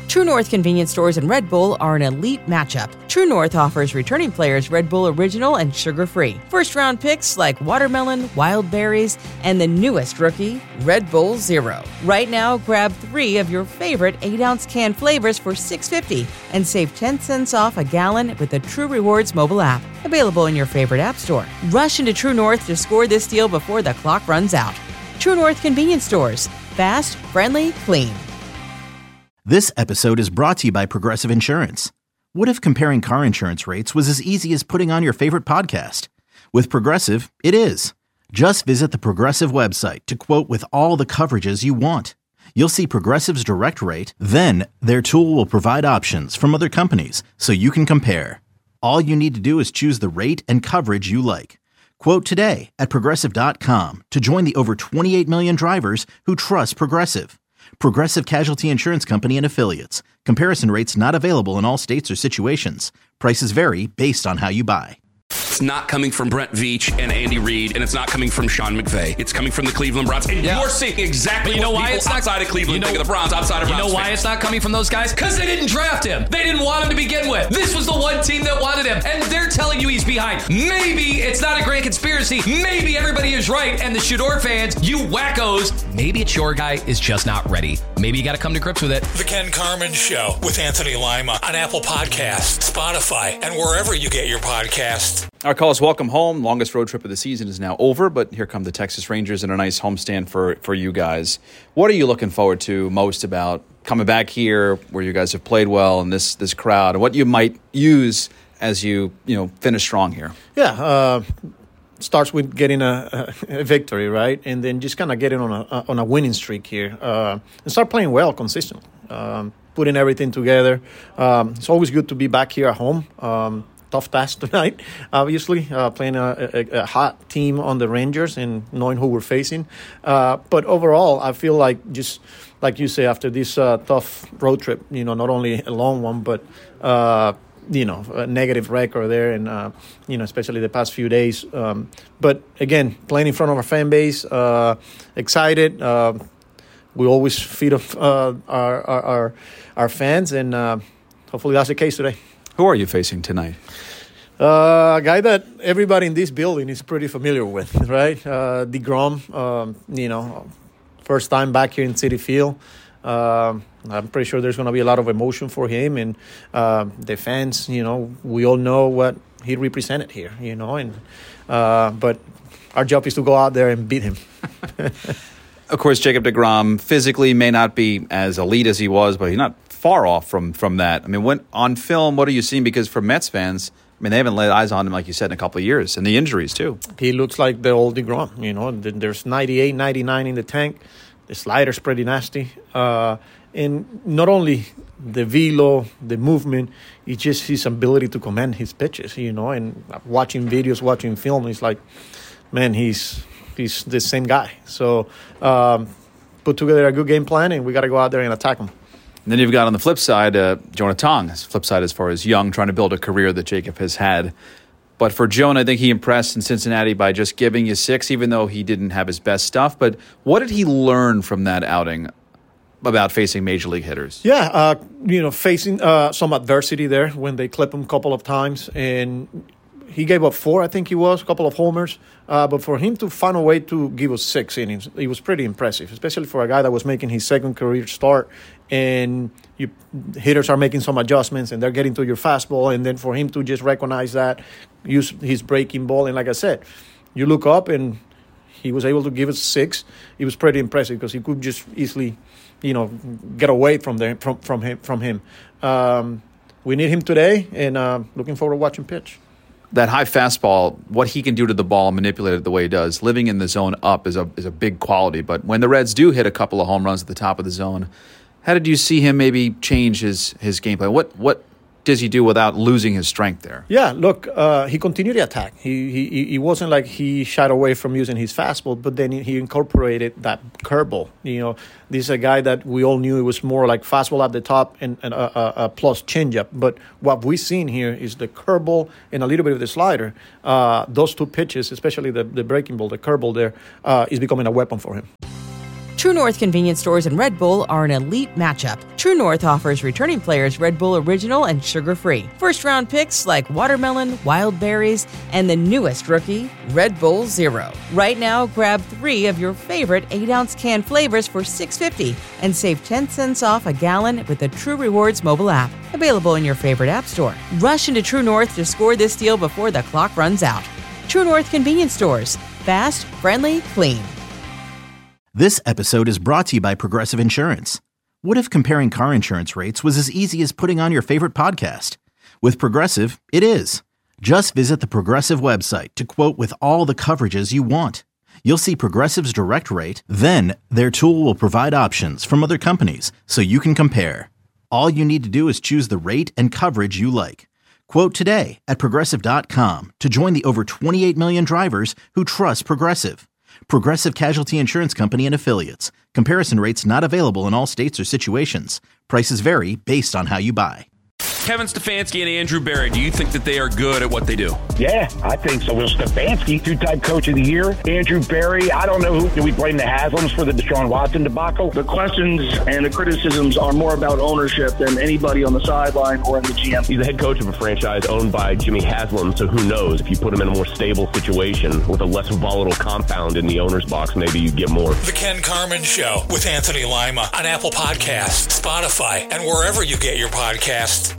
True North convenience stores and Red Bull are an elite matchup. True North offers returning players Red Bull Original and sugar-free. First-round picks like watermelon, wild berries, and the newest rookie, Red Bull Zero. Right now, grab 3 of your favorite 8-ounce can flavors for $6.50 and save 10 cents off a gallon with the True Rewards mobile app. Available in your favorite app store. Rush into True North to score this deal before the clock runs out. True North convenience stores. Fast, friendly, clean. This episode is brought to you by Progressive Insurance. What if comparing car insurance rates was as easy as putting on your favorite podcast? With Progressive, it is. Just visit the Progressive website to quote with all the coverages you want. You'll see Progressive's direct rate, then their tool will provide options from other companies so you can compare. All you need to do is choose the rate and coverage you like. Quote today at Progressive.com to join the over 28 million drivers who trust Progressive. Progressive Casualty Insurance Company and Affiliates. Comparison rates not available in all states or situations. Prices vary based on how you buy. It's not coming from Brent Veach and Andy Reid, and it's not coming from Sean McVay. It's coming from the Cleveland Browns. And you're seeing exactly what people outside of Cleveland think of the Browns, outside of Browns You know why fans. it's not coming from those guys? Because they didn't draft him. They didn't want him to begin with. This was the one team that wanted him, and they're telling you he's behind. Maybe it's not a grand conspiracy. Maybe everybody is right, and the Shador fans, you wackos, maybe it's your guy is just not ready. Maybe you got to come to grips with it. The Ken Carman Show with Anthony Lima on Apple Podcasts, Spotify, and wherever you get your podcasts. Our callers, welcome home. Longest road trip of the season is now over, but here come the Texas Rangers and a nice homestand for you guys. What are you looking forward to most about coming back here where you guys have played well and this crowd, and what you might use as you finish strong here? Yeah, starts with getting a victory, right? And then just kind of getting on a winning streak here and start playing well consistently, putting everything together. It's always good to be back here at home. Tough task tonight, obviously, playing a hot team on the Rangers and knowing who we're facing. But overall, I feel like, just like you say, after this tough road trip, not only a long one, but, a negative record there and, especially the past few days. But again, playing in front of our fan base, excited. We always feed off our fans, and hopefully that's the case today. Who are you facing tonight? A guy that everybody in this building is pretty familiar with, right? DeGrom, first time back here in Citi Field. I'm pretty sure there's going to be a lot of emotion for him. And the fans, we all know what he represented here, but our job is to go out there and beat him. Of course, Jacob deGrom physically may not be as elite as he was, but he's not far off from that. I mean, when on film, what are you seeing? Because for Mets fans, they haven't laid eyes on him, like you said, in a couple of years, and the injuries, too. He looks like the old DeGrom, There's 98, 99 in the tank. The slider's pretty nasty. And not only the velo, the movement, it's just his ability to command his pitches, and watching videos, watching film, it's like, man, he's the same guy. So put together a good game plan, and we got to go out there and attack him. And then you've got on the flip side, Jonah Tong. Flip side as far as young, trying to build a career that Jacob has had. But for Jonah, I think he impressed in Cincinnati by just giving you 6, even though he didn't have his best stuff. But what did he learn from that outing about facing major league hitters? Yeah, facing some adversity there when they clip him a couple of times. And he gave up 4, I think he was, a couple of homers. But for him to find a way to give us 6 innings, it was pretty impressive, especially for a guy that was making his second career start. And hitters are making some adjustments, and they're getting to your fastball. And then for him to just recognize that, use his breaking ball. And like I said, you look up, and he was able to give us 6. It was pretty impressive because he could just easily, get away from him. We need him today, and looking forward to watching pitch. That high fastball, what he can do to the ball, manipulate it the way he does, living in the zone up is a big quality. But when the Reds do hit a couple of home runs at the top of the zone, how did you see him maybe change his game plan? What does he do without losing his strength there? Yeah, look, he continued the attack. He wasn't like he shied away from using his fastball, but then he incorporated that curveball. This is a guy that we all knew it was more like fastball at the top and a plus changeup. But what we've seen here is the curveball and a little bit of the slider. Those two pitches, especially the breaking ball, the curveball there, is becoming a weapon for him. True North convenience stores and Red Bull are an elite matchup. True North offers returning players Red Bull Original and sugar-free. First-round picks like watermelon, wild berries, and the newest rookie, Red Bull Zero. Right now, grab 3 of your favorite 8-ounce can flavors for $6.50 and save 10 cents off a gallon with the True Rewards mobile app. Available in your favorite app store. Rush into True North to score this deal before the clock runs out. True North convenience stores. Fast, friendly, clean. This episode is brought to you by Progressive Insurance. What if comparing car insurance rates was as easy as putting on your favorite podcast? With Progressive, it is. Just visit the Progressive website to quote with all the coverages you want. You'll see Progressive's direct rate, then their tool will provide options from other companies so you can compare. All you need to do is choose the rate and coverage you like. Quote today at Progressive.com to join the over 28 million drivers who trust Progressive. Progressive Casualty Insurance Company and Affiliates. Comparison rates not available in all states or situations. Prices vary based on how you buy. Kevin Stefanski and Andrew Berry, do you think that they are good at what they do? Yeah, I think so. Well, Stefanski, 2-time coach of the year. Andrew Berry, I don't know who. Do we blame the Haslams for the Deshaun Watson debacle? The questions and the criticisms are more about ownership than anybody on the sideline or in the GM. He's the head coach of a franchise owned by Jimmy Haslam, so who knows? If you put him in a more stable situation with a less volatile compound in the owner's box, maybe you'd get more. The Ken Carman Show with Anthony Lima on Apple Podcasts, Spotify, and wherever you get your podcasts.